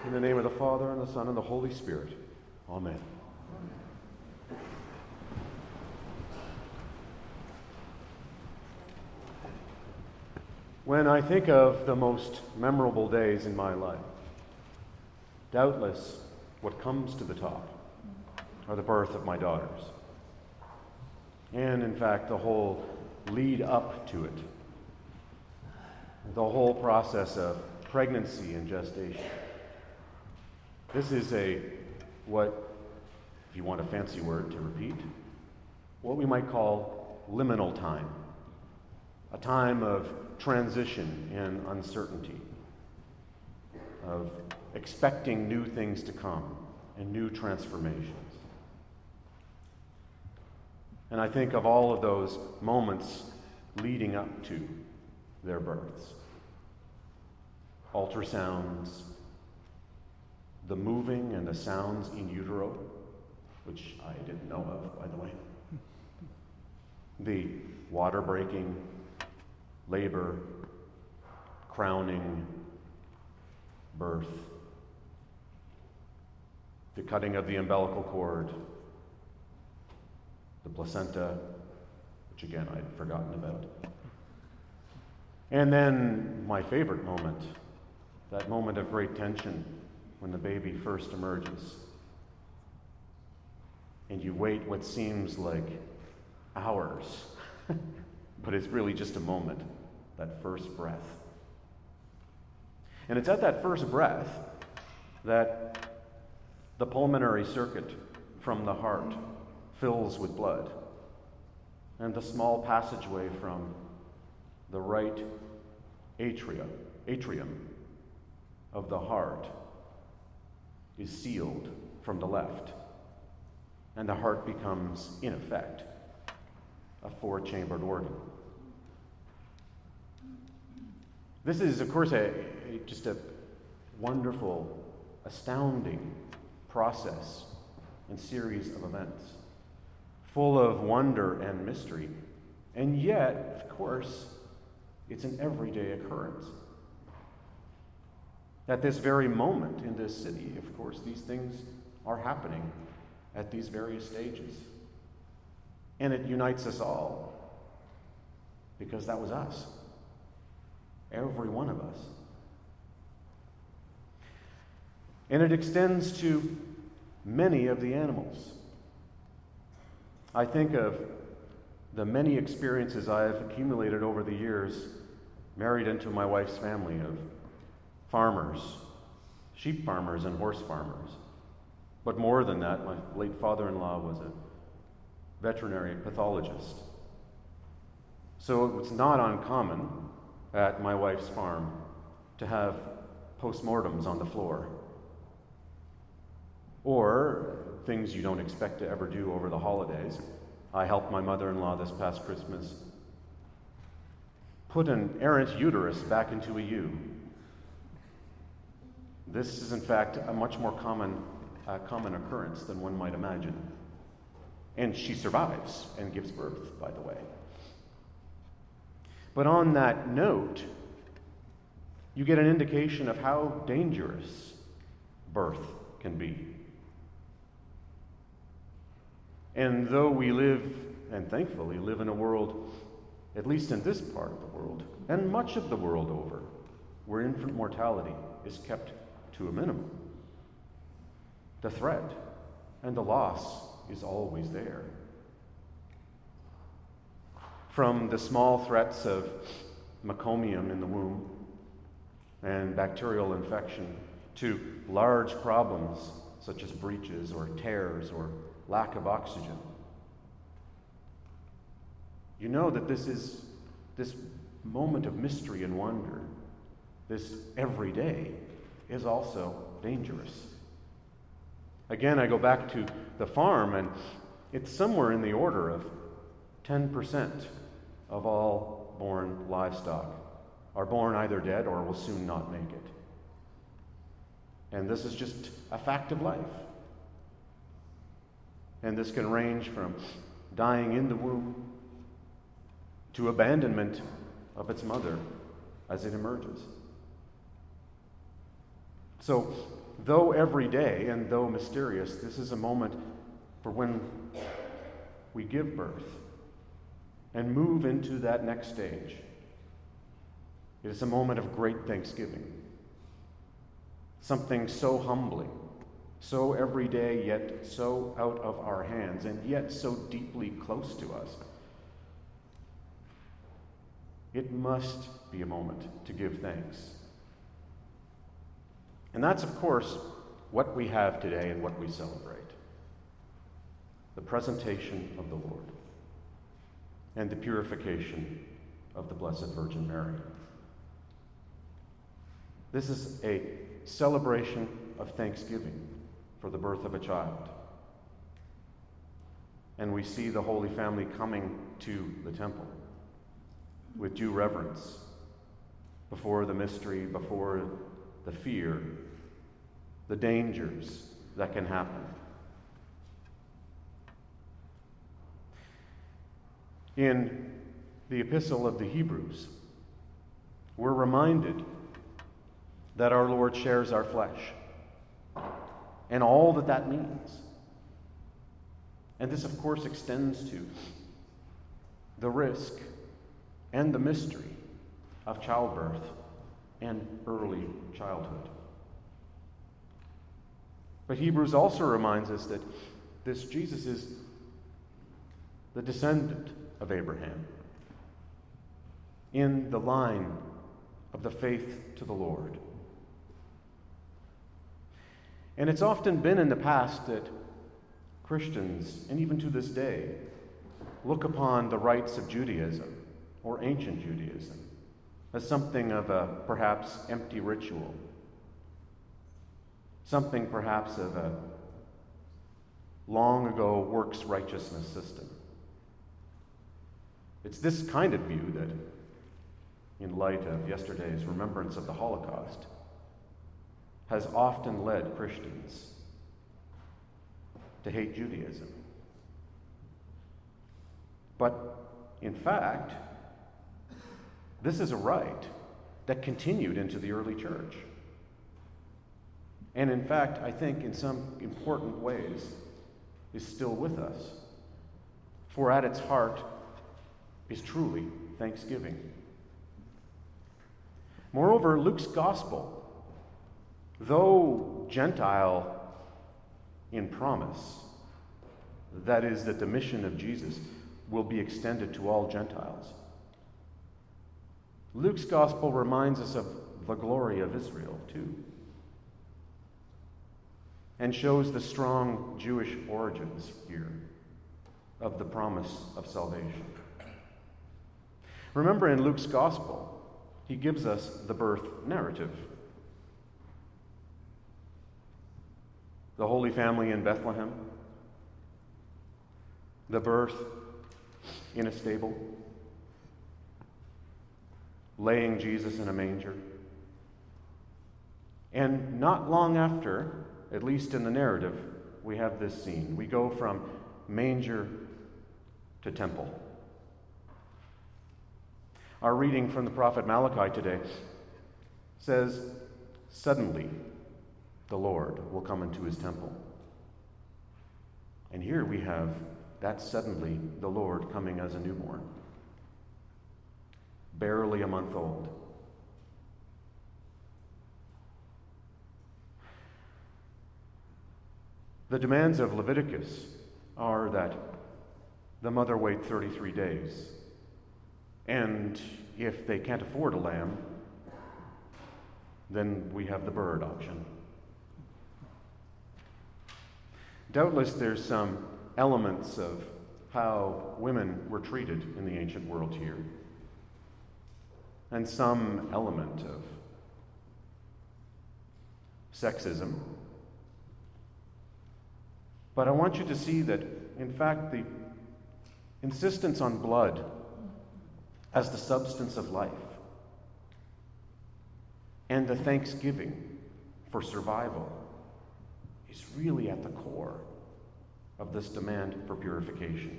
In the name of the Father, and the Son, and the Holy Spirit. Amen. When I think of the most memorable days in my life, doubtless what comes to the top are the birth of my daughters. And in fact, the whole lead up to it. The whole process of pregnancy and gestation. This is what, if you want a fancy word to repeat, what we might call liminal time. A time of transition and uncertainty, of expecting new things to come and new transformations. And I think of all of those moments leading up to their births. Ultrasounds, the moving and the sounds in utero, which I didn't know of, by the way. The water breaking, labor, crowning, birth, the cutting of the umbilical cord, the placenta, which again I'd forgotten about. And then my favorite moment, that moment of great tension when the baby first emerges. And you wait what seems like hours, but it's really just a moment, that first breath. And it's at that first breath that the pulmonary circuit from the heart fills with blood, and the small passageway from the right atrium of the heart is sealed from the left, and the heart becomes, in effect, a four-chambered organ. This is, of course, just a wonderful, astounding process and series of events, full of wonder and mystery. And yet, of course, it's an everyday occurrence. At this very moment in this city, of course, these things are happening at these various stages. And it unites us all, because that was us. Every one of us. And it extends to many of the animals. I think of the many experiences I have accumulated over the years, married into my wife's family, of farmers, sheep farmers and horse farmers. But more than that, my late father-in-law was a veterinary pathologist. So it was not uncommon at my wife's farm to have postmortems on the floor, or things you don't expect to ever do over the holidays. I helped my mother-in-law this past Christmas put an errant uterus back into a ewe. This is, in fact, a much more common occurrence than one might imagine. And she survives and gives birth, by the way. But on that note, you get an indication of how dangerous birth can be. And though we live, and thankfully live in a world, at least in this part of the world, and much of the world over, where infant mortality is kept to a minimum, the threat and the loss is always there. From the small threats of meconium in the womb and bacterial infection to large problems such as breaches or tears or lack of oxygen. You know that this moment of mystery and wonder, this everyday, is also dangerous. Again, I go back to the farm, and it's somewhere in the order of 10% of all born livestock are born either dead or will soon not make it. And this is just a fact of life. And this can range from dying in the womb to abandonment of its mother as it emerges. So though everyday and though mysterious, this is a moment for when we give birth and move into that next stage. It is a moment of great thanksgiving. Something so humbling, so everyday, yet so out of our hands, and yet so deeply close to us. It must be a moment to give thanks. And that's, of course, what we have today and what we celebrate. The presentation of the Lord and the purification of the Blessed Virgin Mary. This is a celebration of thanksgiving for the birth of a child. And we see the Holy Family coming to the temple with due reverence before the mystery, before the fear, the dangers that can happen. In the Epistle of the Hebrews, we're reminded that our Lord shares our flesh and all that that means. And this, of course, extends to the risk and the mystery of childbirth and early childhood. But Hebrews also reminds us that this Jesus is the descendant of Abraham in the line of the faith to the Lord. And it's often been in the past that Christians, and even to this day, look upon the rites of Judaism or ancient Judaism as something of a perhaps empty ritual, something perhaps of a long ago works righteousness system. It's this kind of view that, in light of yesterday's remembrance of the Holocaust, has often led Christians to hate Judaism. But, in fact, this is a rite that continued into the early church. And in fact, I think in some important ways is still with us. For at its heart is truly thanksgiving. Moreover, Luke's gospel, though Gentile in promise, that is, that the mission of Jesus will be extended to all Gentiles, Luke's gospel reminds us of the glory of Israel, too, and shows the strong Jewish origins here of the promise of salvation. Remember, in Luke's gospel, he gives us the birth narrative. The Holy Family in Bethlehem, the birth in a stable, laying Jesus in a manger. And not long after, at least in the narrative, we have this scene. We go from manger to temple. Our reading from the prophet Malachi today says, "Suddenly the Lord will come into his temple." And here we have that suddenly the Lord coming as a newborn, barely a month old. The demands of Leviticus are that the mother wait 33 days, and if they can't afford a lamb, then we have the bird option. Doubtless there's some elements of how women were treated in the ancient world here, and some element of sexism. But I want you to see that, in fact, the insistence on blood as the substance of life and the thanksgiving for survival is really at the core of this demand for purification.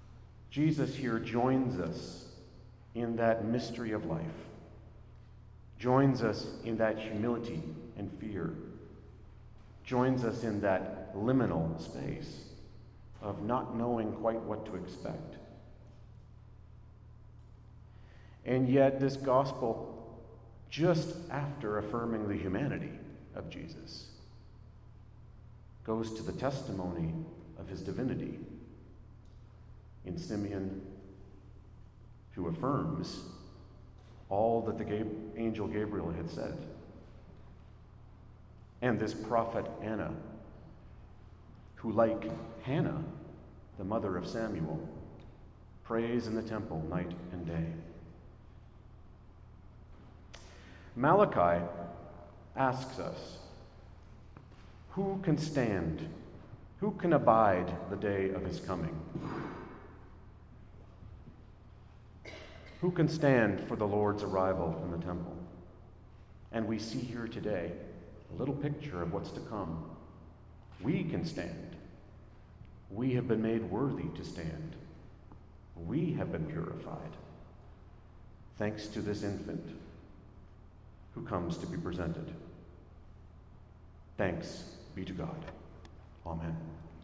Jesus here joins us in that mystery of life joins us in that humility and fear, joins us in that liminal space of not knowing quite what to expect. And yet this gospel, just after affirming the humanity of Jesus, goes to the testimony of his divinity in Simeon, who affirms all that the angel Gabriel had said. And this prophet Anna, who, like Hannah, the mother of Samuel, prays in the temple night and day. Malachi asks us, who can stand? Who can abide the day of his coming? Who can stand for the Lord's arrival in the temple? And we see here today a little picture of what's to come. We can stand. We have been made worthy to stand. We have been purified, thanks to this infant who comes to be presented. Thanks be to God. Amen.